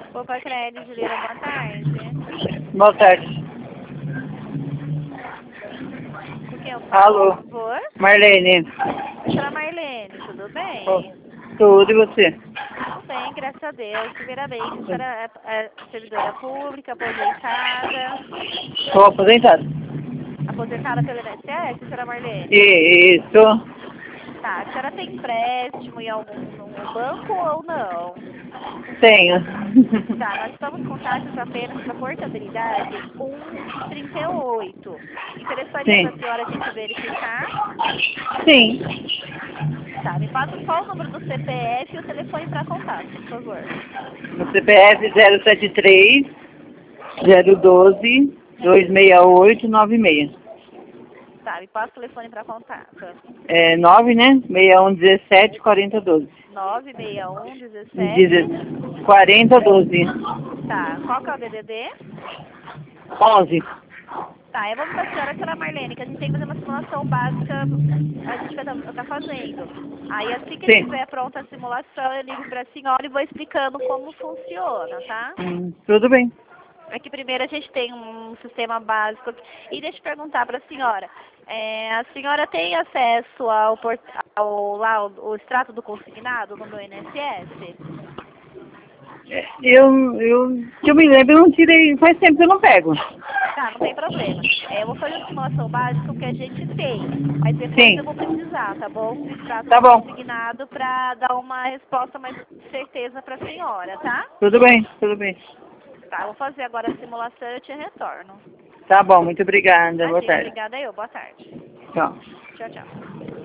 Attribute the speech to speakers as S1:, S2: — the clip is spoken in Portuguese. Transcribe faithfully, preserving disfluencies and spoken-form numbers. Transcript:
S1: Opa, Crédito, Juliana, boa tarde.
S2: Boa tarde.
S1: Com quem eu falo,
S2: Alô,
S1: por favor?
S2: Marlene.
S1: Oi, senhora Marlene, tudo
S2: Oh,
S1: bem?
S2: tudo e você?
S1: Tudo bem, graças a Deus. Primeiramente, a senhora é, é servidora pública, aposentada,
S2: Estou aposentado.
S1: aposentada pelo I N S S, senhora Marlene?
S2: Isso,
S1: Tá, a senhora tem empréstimo em algum no banco ou não?
S2: tenho.
S1: Tá, nós estamos com taxas apenas para portabilidade um e trinta e oito. Interessaria para a
S2: Sim,
S1: senhora a gente verificar?
S2: sim.
S1: Tá, me passa só o número do C P F e o telefone para contato, por favor.
S2: O C P F zero sete três, zero um dois, dois seis oito nove seis.
S1: Tá, me passa o telefone para contato.
S2: É nove, né? seis um um sete, quarenta doze.
S1: nove seis um dezessete.
S2: Deze- quarenta doze.
S1: Tá, qual que é o D D D?
S2: onze.
S1: Tá, eu vou para a senhora, senhora Marlene, que a gente tem que fazer uma simulação básica, a gente vai estar tá fazendo. Aí assim que
S2: Sim.
S1: estiver pronta a simulação, eu ligo para a senhora e vou explicando como funciona, tá?
S2: Hum, tudo bem.
S1: É que primeiro a gente tem um sistema básico. E deixa eu perguntar para a senhora. É, a senhora tem acesso ao, port- ao lá, o, o extrato do consignado no meu I N S S?
S2: É, Eu, eu, que eu me lembro, eu não tirei, faz tempo que eu não pego.
S1: Tá, não tem problema. É, eu vou fazer a simulação básica que a gente tem. Mas depois eu
S2: Sim,
S1: vou precisar, tá bom? Do extrato
S2: tá
S1: do
S2: bom.
S1: consignado para dar uma resposta mais certeza para a senhora, tá?
S2: Tudo bem, tudo bem.
S1: Tá, eu vou fazer agora a simulação e eu te retorno.
S2: Tá bom, muito obrigada. Boa
S1: Imagina,
S2: tarde.
S1: obrigada eu. Boa tarde.
S2: Tchau.
S1: Tchau, tchau.